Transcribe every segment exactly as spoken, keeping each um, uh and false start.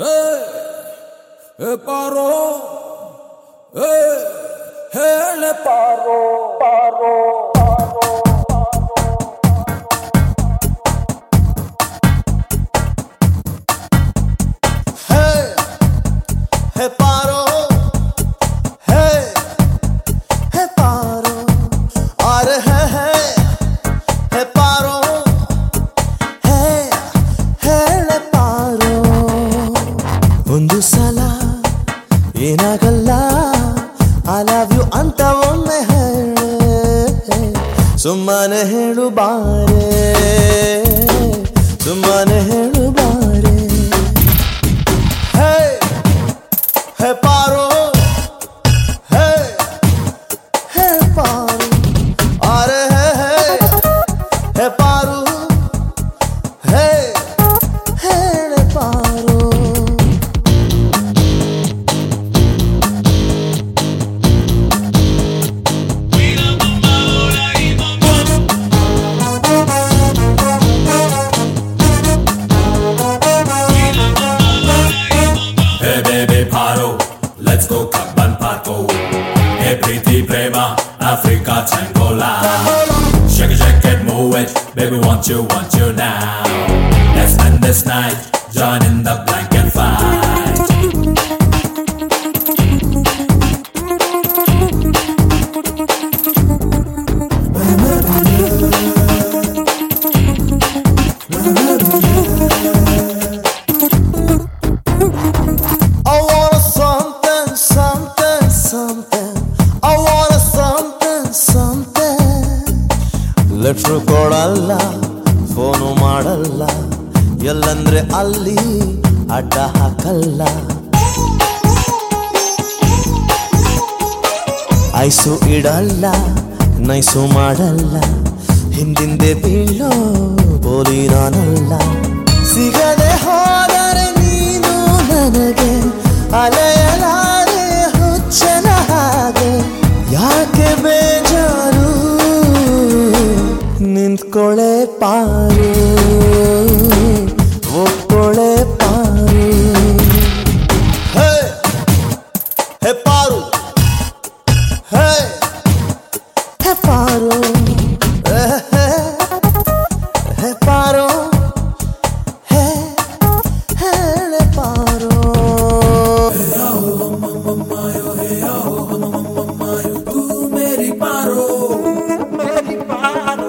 Hey, paro, hey, hey, le paro, paro, paro. Hey, hey, paro, hey, hey, paro, are hey, hey, hey, paro, hey, hey, le paro. ಒಂದು ಸಲ ಏನಾಗಲ್ಲ I love you ಅಂತ ಒಮ್ಮೆ ಹೇಳು ಸುಮ್ಮನೆ ಹೇಳು ಬಾರೆ ಸುಮ್ಮನೆ ಹೇಳು ಬಾರೆ Hey Hey paro Hey Hey paro are hey hey Hey paro Hey Hey le paro Let's go Kabban Parko. Hey Preeti Prema, Africa Tangola. Shake it, shake it, move it, baby want you, want you now. Let's spend this night, join in the blanket fight. Letter ಕೊಡಲ್ಲ phone ಮಾಡಲ್ಲ ಎಲ್ಲಂದ್ರೆ ಅಲ್ಲಿ ಅಡ್ಡ ಹಾಕಲ್ಲ ice ಇಡಲ್ಲ nice ಮಾಡಲ್ಲ ಹಿಂದಿಂದೆ ಬೀಳೋ ಬೋಲಿ ನಾನಲ್ಲ ಸಿಗದೆ ಹೋದರೆ ನೀನು ನನಗೆ ಅಲೆಯಲಾರೆ ಹುಚ್ಚನ ಹಾಗೆ ಯಾಕೆ ಬೇಜಾರು ನಿಂತ್ಕೊಳೆ ಪಾರು ಒಕ್ಕೊಳೆ ಪಾರು ಹೇ ಹೇ ಪಾರು ಹೇ ಹೇ ಪಾರು ಹೇ ಪಾರು ಹೇ ಹೇ ಪಾರು तू मेरी पारो मेरी पारो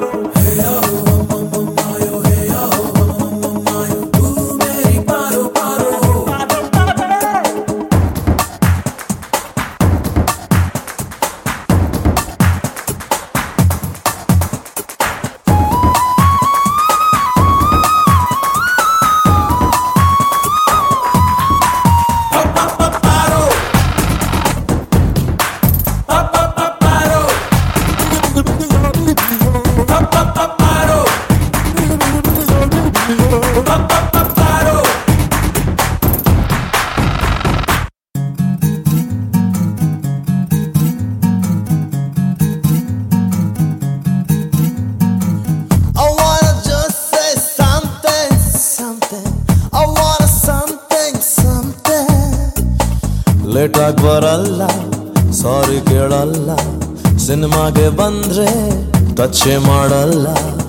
ಲೇಟಾಗಿ ಬರಲ್ಲ ಸಾರಿ ಕೇಳಲ್ಲ ಸಿನಿಮಾಗೆ ಬಂದ್ರೆ ಟಚ್ಚೆ ಮಾಡಲ್ಲ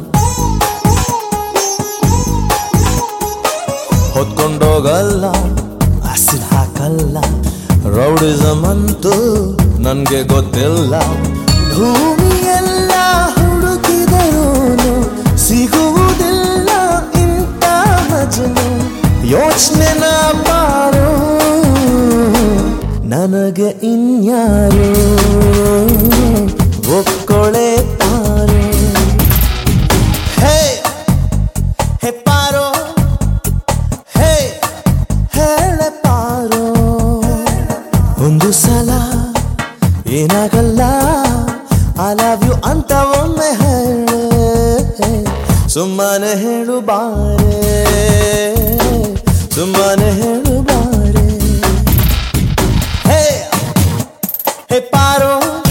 ಹೊತ್ಕೊಂಡೋಗಲ್ಲ ಆಸಿಡ್ ಹಾಕಲ್ಲ ರೌಡಿಸಮ್ ಅಂತೂ ನನ್ಗೆ ಗೊತ್ತಿಲ್ಲ ಭೂಮಿಯೆಲ್ಲ ಹುಡುಕಿದರೋನು ಸಿಗುವುದಿಲ್ಲ ಇಂಥ ಮಜನು ಯೋಚನೆನ ಬಾರೋ ನನಗೆ ಇನ್ಯಾರು ಒಕ್ಕೊಳೆ ಪಾರು ಹೇ ಹೇ ಪಾರೋ ಹೇ ಹೇಳೆ ಪಾರೋ ಒಂದು ಸಲ ಏನಾಗಲ್ಲ I love you ಅಂತ ಒಮ್ಮೆ ಹೇಳು ಸುಮ್ಮನೆ ಹೇಳು ಬಾರೆ ಸುಮ್ಮನೆ ಹೇಳು ಬಾರೆ Hey, hey, paro.